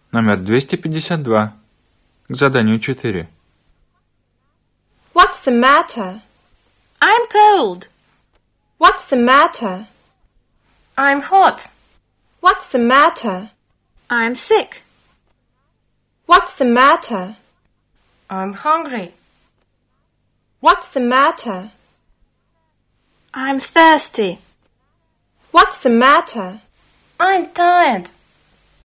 Номер 252. К заданию 4. What's the matter? I'm cold. What's the matter? I'm hot. What's the matter? I'm sick. What's the matter? I'm hungry. What's the matter? I'm thirsty. What's the matter? I'm tired.